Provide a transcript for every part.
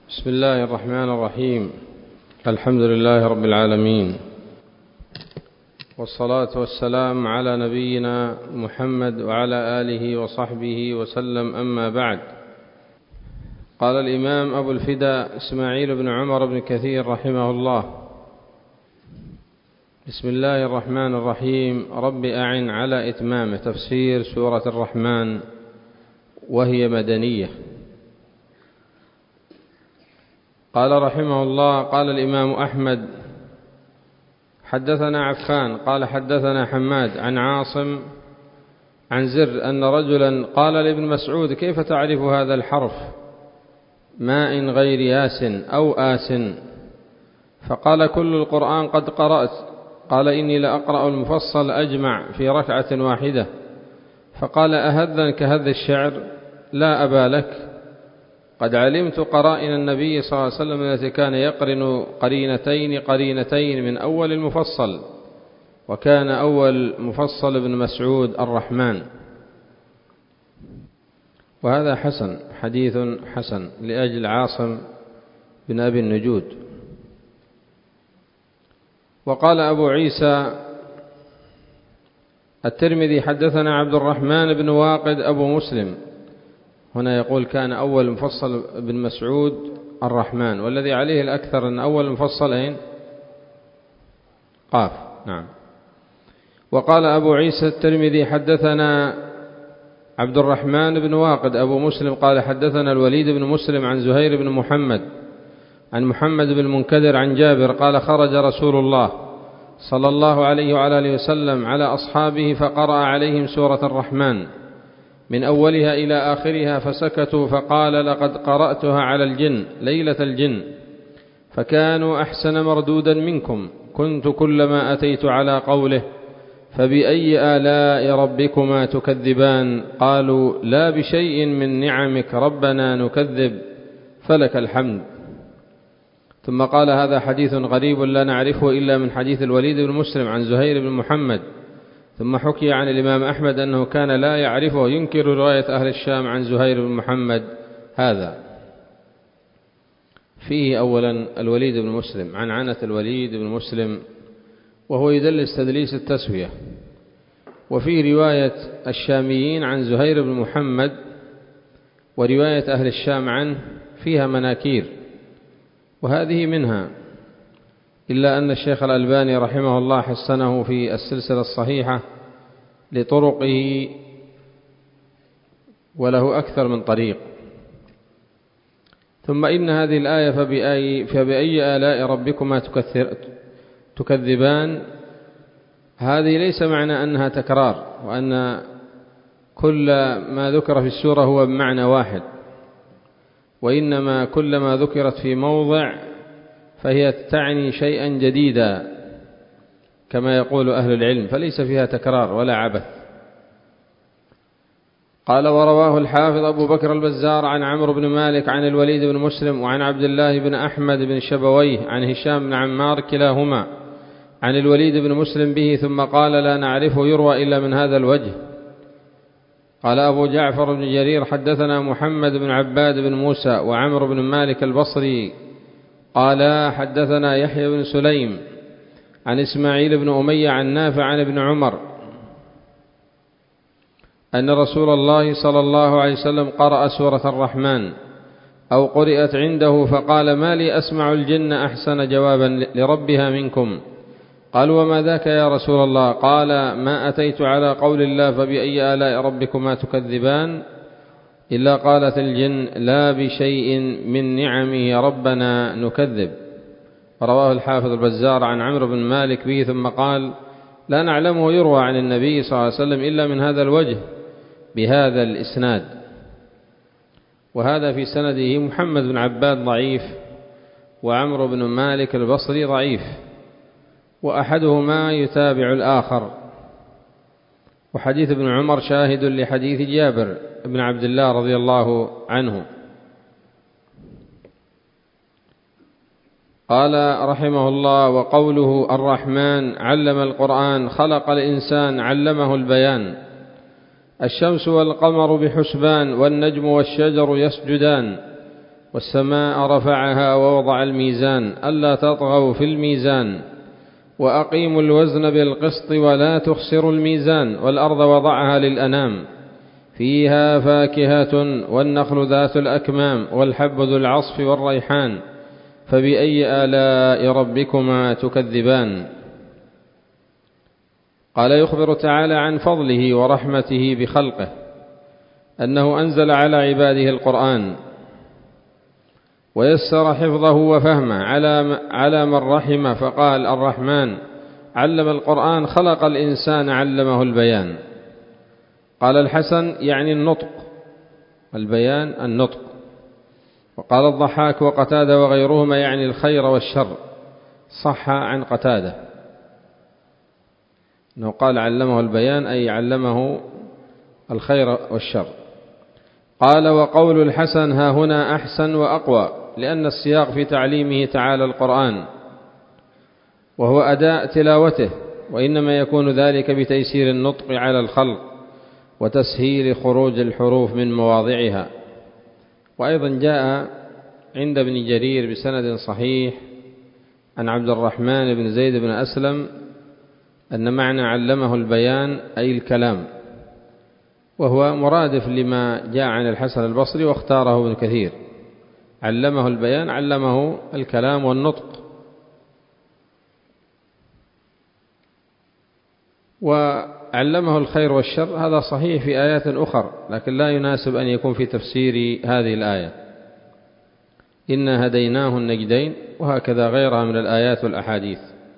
بسم الله الرحمن الرحيم. الحمد لله رب العالمين، والصلاة والسلام على نبينا محمد وعلى آله وصحبه وسلم، أما بعد. قال الإمام أبو الفداء إسماعيل بن عمر بن كثير رحمه الله: بسم الله الرحمن الرحيم. رب أعن على إتمامه. تفسير سورة الرحمن، وهي مدنية. قال رحمه الله: قال الإمام أحمد: حدثنا عفان قال حدثنا حماد عن عاصم عن زر أن رجلا قال لابن مسعود: كيف تعرف هذا الحرف ماء غير ياس أو آس؟ فقال: كل القرآن قد قرأت. قال: إني لأقرأ المفصل أجمع في ركعة واحدة. فقال: أهذا كهذ الشعر؟ لا أبا لك، قد علمت قرائن النبي صلى الله عليه وسلم التي كان يقرن قرينتين من أول المفصل، وكان أول مفصل ابن مسعود الرحمن. وهذا حسن، حديث حسن لأجل عاصم بن أبي النجود. وقال أبو عيسى الترمذي: حدثنا عبد الرحمن بن واقد أبو مسلم. هنا يقول كان أول مفصل ابن مسعود الرحمن، والذي عليه الأكثر أن أول مفصل أين؟ قاف. نعم. وقال أبو عيسى الترمذي: حدثنا عبد الرحمن بن واقد أبو مسلم قال حدثنا الوليد بن مسلم عن زهير بن محمد عن محمد بن المنكدر عن جابر قال: خرج رسول الله صلى الله عليه وعلى آله وسلم على أصحابه فقرأ عليهم سورة الرحمن من أولها إلى آخرها، فسكتوا، فقال: لقد قرأتها على الجن ليلة الجن، فكانوا أحسن مردودا منكم. كنت كلما أتيت على قوله: فبأي آلاء ربكما تكذبان؟ قالوا: لا بشيء من نعمك ربنا نكذب، فلك الحمد. ثم قال: هذا حديث غريب لا نعرفه إلا من حديث الوليد بن مسلم عن زهير بن محمد. ثم حكي عن الإمام أحمد أنه كان لا يعرفه، ينكر رواية أهل الشام عن زهير بن محمد. هذا فيه أولا الوليد بن مسلم، عنعنة الوليد بن مسلم، وهو يدلس تدليس التسوية. وفيه رواية الشاميين عن زهير بن محمد، ورواية أهل الشام عنه فيها مناكير، وهذه منها، إلا أن الشيخ الألباني رحمه الله حسنه في السلسلة الصحيحة لطرقه، وله أكثر من طريق. ثم إن هذه الآية فبأي آلاء ربكما تكذبان، هذه ليس معنى أنها تكرار، وأن كل ما ذكر في السورة هو بمعنى واحد، وإنما كلما ذكرت في موضع فهي تعني شيئا جديدا كما يقول أهل العلم، فليس فيها تكرار ولا عبث. قال: ورواه الحافظ أبو بكر البزار عن عمرو بن مالك عن الوليد بن مسلم وعن عبد الله بن أحمد بن شبويه عن هشام بن عمار كلاهما عن الوليد بن مسلم به، ثم قال: لا نعرفه يروى إلا من هذا الوجه. قال أبو جعفر بن جرير: حدثنا محمد بن عباد بن موسى وعمرو بن مالك البصري قال حدثنا يحيى بن سليم عن إسماعيل بن أمية عن نافع عن ابن عمر أن رسول الله صلى الله عليه وسلم قرأ سورة الرحمن أو قرئت عنده، فقال: ما لي أسمع الجن أحسن جوابا لربها منكم. قالوا: وما ذاك يا رسول الله؟ قال: ما أتيت على قول الله فبأي آلاء ربكما تكذبان إلا قالت الجن: لا بشيء من نعمه ربنا نكذب. رواه الحافظ البزار عن عمرو بن مالك به، ثم قال: لا نعلمه يروى عن النبي صلى الله عليه وسلم إلا من هذا الوجه بهذا الإسناد. وهذا في سنده محمد بن عباد ضعيف، وعمرو بن مالك البصري ضعيف، وأحدهما يتابع الآخر. وحديث ابن عمر شاهد لحديث جابر بن عبد الله رضي الله عنه. قال رحمه الله: وقوله الرحمن علم القرآن خلق الإنسان علمه البيان. الشمس والقمر بحسبان والنجم والشجر يسجدان والسماء رفعها ووضع الميزان ألا تطغوا في الميزان وأقيموا الوزن بالقسط ولا تخسروا الميزان والأرض وضعها للأنام فيها فاكهة والنخل ذات الأكمام والحب ذو العصف والريحان فبأي آلاء ربكما تكذبان. قال يخبر تعالى عن فضله ورحمته بخلقه أنه أنزل على عباده القرآن ويسر حفظه وفهمه على من رحمه، فقال الرحمن علم القرآن خلق الإنسان علمه البيان. قال الحسن يعني النطق، البيان النطق. وقال الضحاك وقتادة وغيرهما يعني الخير والشر، صح عن قتادة أنه قال علمه البيان أي علمه الخير والشر. قال وقول الحسن ها هنا أحسن وأقوى، لأن السياق في تعليمه تعالى القرآن وهو أداء تلاوته، وإنما يكون ذلك بتيسير النطق على الخلق وتسهيل خروج الحروف من مواضعها. وأيضا جاء عند ابن جرير بسند صحيح عن عبد الرحمن بن زيد بن أسلم أن معنى علمه البيان أي الكلام، وهو مرادف لما جاء عن الحسن البصري واختاره ابن كثير. علمه البيان علمه الكلام والنطق. وعلمه الخير والشر هذا صحيح في آيات أخرى، لكن لا يناسب أن يكون في تفسير هذه الآية. إنا هديناه النجدين، وهكذا غيرها من الآيات والأحاديث.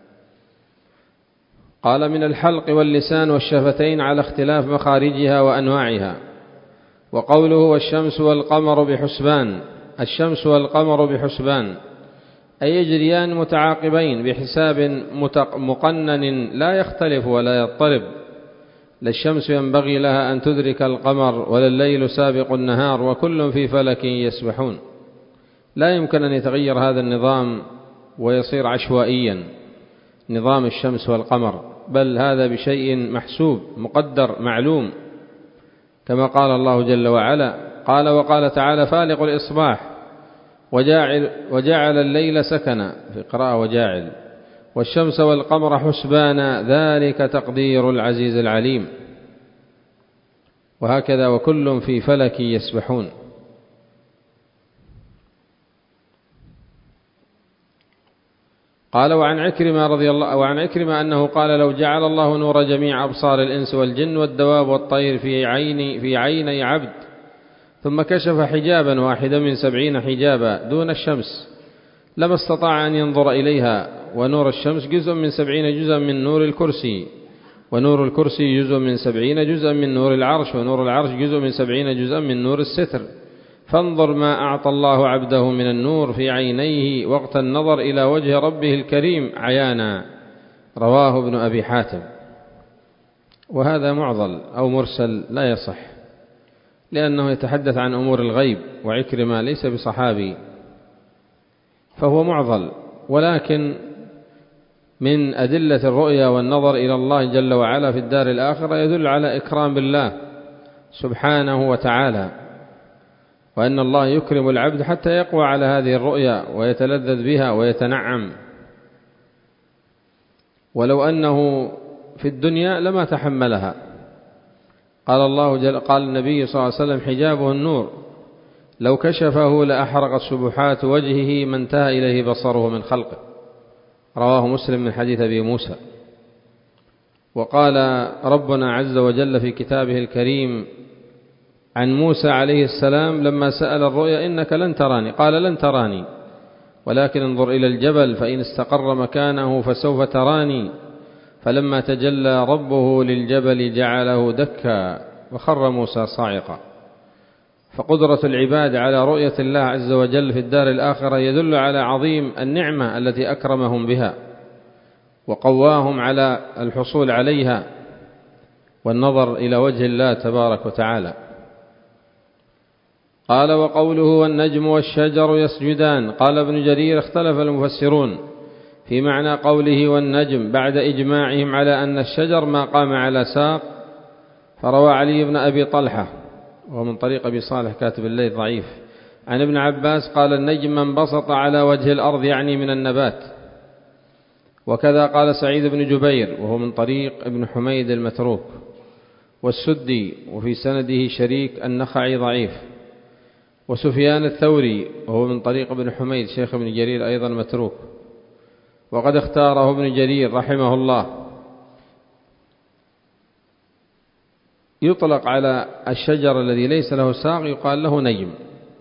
قال من الحلق واللسان والشفتين على اختلاف مخارجها وأنواعها. وقوله والشمس والقمر بحسبان، الشمس والقمر بحسبان أي يجريان متعاقبين بحساب مقنن لا يختلف ولا يضطرب. لا الشمس ينبغي لها أن تدرك القمر ولا الليل سابق النهار وكل في فلك يسبحون. لا يمكن أن يتغير هذا النظام ويصير عشوائيا نظام الشمس والقمر، بل هذا بشيء محسوب مقدر معلوم، كما قال الله جل وعلا. قال وقال تعالى فالق الإصباح وجعل الليل سكنا، في قراءة وجاعل، والشمس والقمر حسبانا ذلك تقدير العزيز العليم. وهكذا وكل في فلك يسبحون. قال وعن عكرمة أنه قال لو جعل الله نور جميع أبصار الإنس والجن والدواب والطير في عيني عبد ثم كشف حجابا واحدا من 70 حجابا دون الشمس لما استطاع أن ينظر إليها. ونور الشمس جزء من 70 جزءا من نور الكرسي، ونور الكرسي جزء من 70 جزءا من نور العرش، ونور العرش جزء من 70 جزءا من نور الستر. فانظر ما أعطى الله عبده من النور في عينيه وقت النظر إلى وجه ربه الكريم عيانا. رواه ابن أبي حاتم. وهذا معضل أو مرسل لا يصح، لأنه يتحدث عن أمور الغيب، وعكرمة ليس بصحابي فهو معضل. ولكن من أدلة الرؤيا والنظر إلى الله جل وعلا في الدار الآخرة يدل على إكرام بالله سبحانه وتعالى، وأن الله يكرم العبد حتى يقوى على هذه الرؤيا ويتلذذ بها ويتنعم. ولو أنه في الدنيا لما تحملها. قال النبي صلى الله عليه وسلم حجابه النور، لو كشفه لأحرقت سبحات وجهه ما انتهى إليه بصره من خلقه. رواه مسلم من حديث أبي موسى. وقال ربنا عز وجل في كتابه الكريم عن موسى عليه السلام لما سأل الرؤيا إنك لن تراني، قال لن تراني ولكن انظر إلى الجبل فإن استقر مكانه فسوف تراني. فلما تجلى ربه للجبل جعله دكا وخر موسى صاعقا. فقدرة العباد على رؤية الله عز وجل في الدار الآخرة يدل على عظيم النعمة التي أكرمهم بها وقواهم على الحصول عليها والنظر إلى وجه الله تبارك وتعالى. قال وقوله والنجم والشجر يسجدان. قال ابن جرير اختلف المفسرون في معنى قوله والنجم بعد إجماعهم على أن الشجر ما قام على ساق. فروى علي بن أبي طلحة ومن طريق أبي صالح كاتب الليث ضعيف عن ابن عباس قال النجم من بسط على وجه الأرض يعني من النبات. وكذا قال سعيد بن جبير وهو من طريق ابن حميد المتروك، والسدي وفي سنده شريك النخعي ضعيف، وسفيان الثوري وهو من طريق ابن حميد شيخ ابن جرير أيضا متروك. وقد اختاره ابن جرير رحمه الله يطلق على الشجر الذي ليس له ساق يقال له نجم،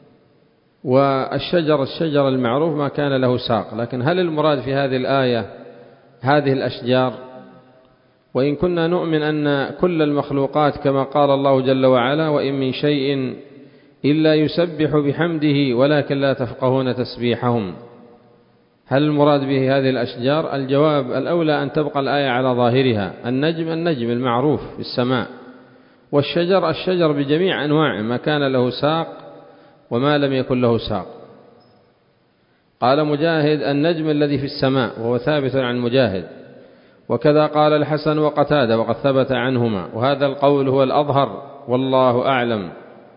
الشجر المعروف ما كان له ساق. لكن هل المراد في هذه الآية هذه الأشجار؟ وإن كنا نؤمن أن كل المخلوقات كما قال الله جل وعلا وإن من شيء إلا يسبح بحمده ولكن لا تفقهون تسبيحهم، هل المراد به هذه الأشجار؟ الجواب الأولى أن تبقى الآية على ظاهرها، النجم المعروف في السماء، والشجر بجميع أنواعه ما كان له ساق وما لم يكن له ساق. قال مجاهد النجم الذي في السماء، وهو ثابت عن مجاهد. وكذا قال الحسن وقتادة وقد ثبت عنهما، وهذا القول هو الأظهر والله أعلم،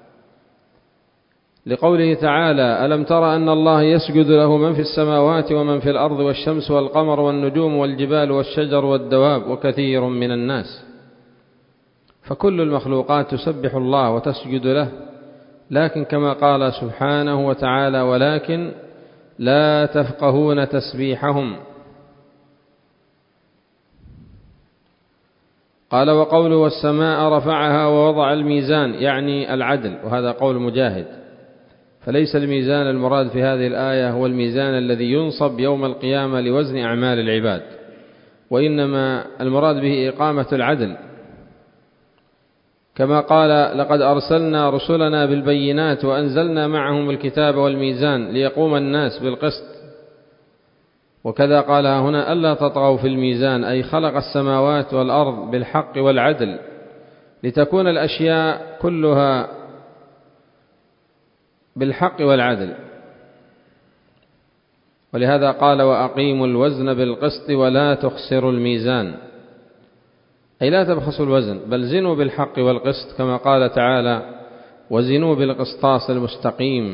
لقوله تعالى ألم تر أن الله يسجد له من في السماوات ومن في الأرض والشمس والقمر والنجوم والجبال والشجر والدواب وكثير من الناس. فكل المخلوقات تسبح الله وتسجد له، لكن كما قال سبحانه وتعالى ولكن لا تفقهون تسبيحهم. قال وقوله والسماء رفعها ووضع الميزان يعني العدل، وهذا قول مجاهد، فليس الميزان المراد في هذه الآية هو الميزان الذي ينصب يوم القيامة لوزن أعمال العباد، وإنما المراد به إقامة العدل، كما قال لقد أرسلنا رسلنا بالبينات وأنزلنا معهم الكتاب والميزان ليقوم الناس بالقسط. وكذا قال هنا ألا تطغوا في الميزان، أي خلق السماوات والأرض بالحق والعدل لتكون الأشياء كلها بالحق والعدل. ولهذا قال وأقيموا الوزن بالقسط ولا تخسروا الميزان، أي لا تبخسوا الوزن بل زنوا بالحق والقسط، كما قال تعالى وزنوا بالقسطاس المستقيم.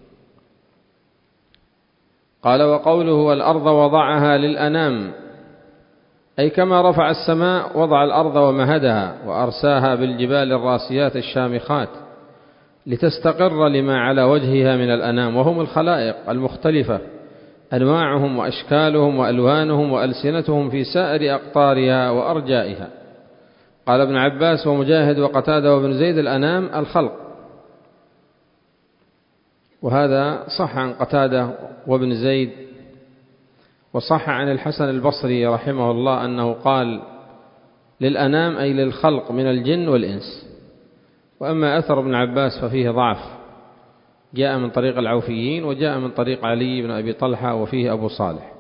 قال وقوله والأرض وضعها للأنام، أي كما رفع السماء وضع الأرض ومهدها وأرساها بالجبال الراسيات الشامخات لتستقر لما على وجهها من الأنام، وهم الخلائق المختلفة أنواعهم وأشكالهم وألوانهم وألسنتهم في سائر أقطارها وأرجائها. قال ابن عباس ومجاهد وقتادة وابن زيد الأنام الخلق، وهذا صح عن قتادة وابن زيد، وصح عن الحسن البصري رحمه الله أنه قال للأنام أي للخلق من الجن والإنس. وأما أثر ابن عباس ففيه ضعف، جاء من طريق العوفيين وجاء من طريق علي بن أبي طلحة وفيه أبو صالح،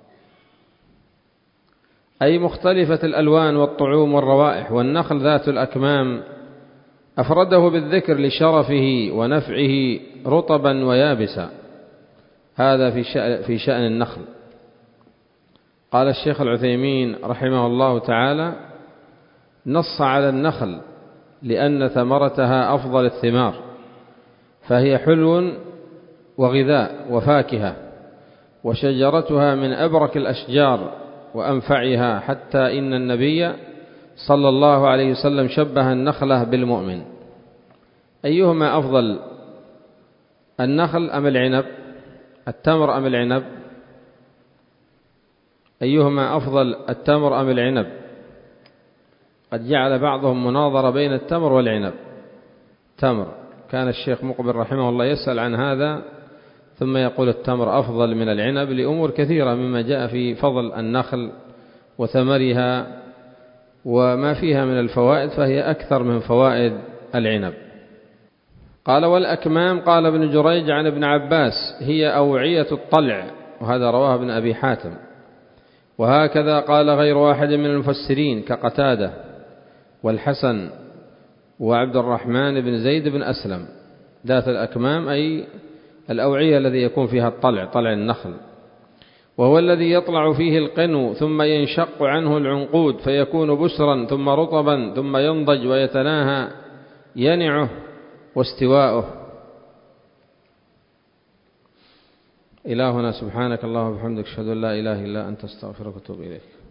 أي مختلفة الألوان والطعوم والروائح. والنخل ذات الأكمام أفرده بالذكر لشرفه ونفعه رطبا ويابسا، هذا في شأن النخل. قال الشيخ العثيمين رحمه الله تعالى نص على النخل لأن ثمرتها أفضل الثمار، فهي حلو وغذاء وفاكهة، وشجرتها من أبرك الأشجار وأنفعها، حتى إن النبي صلى الله عليه وسلم شبه النخلة بالمؤمن. أيهما أفضل، النخل أم العنب، التمر أم العنب؟ أيهما أفضل، التمر أم العنب؟ قد جعل بعضهم مناظرة بين التمر والعنب. تمر، كان الشيخ مقبل رحمه الله يسأل عن هذا ثم يقول التمر أفضل من العنب لأمور كثيرة مما جاء في فضل النخل وثمرها وما فيها من الفوائد، فهي أكثر من فوائد العنب. قال والأكمام، قال ابن جريج عن ابن عباس هي أوعية الطلع، وهذا رواه ابن أبي حاتم. وهكذا قال غير واحد من المفسرين كقتادة والحسن وعبد الرحمن بن زيد بن أسلم. ذات الأكمام أي الأوعية الذي يكون فيها الطلع، طلع النخل، وهو الذي يطلع فيه القنو ثم ينشق عنه العنقود فيكون بسرا ثم رطبا ثم ينضج ويتناهى ينعه واستواؤه. إلهنا. سبحانك اللهم وبحمدك أشهد أن لا إله إلا أنت أستغفرك وأتوب إليك.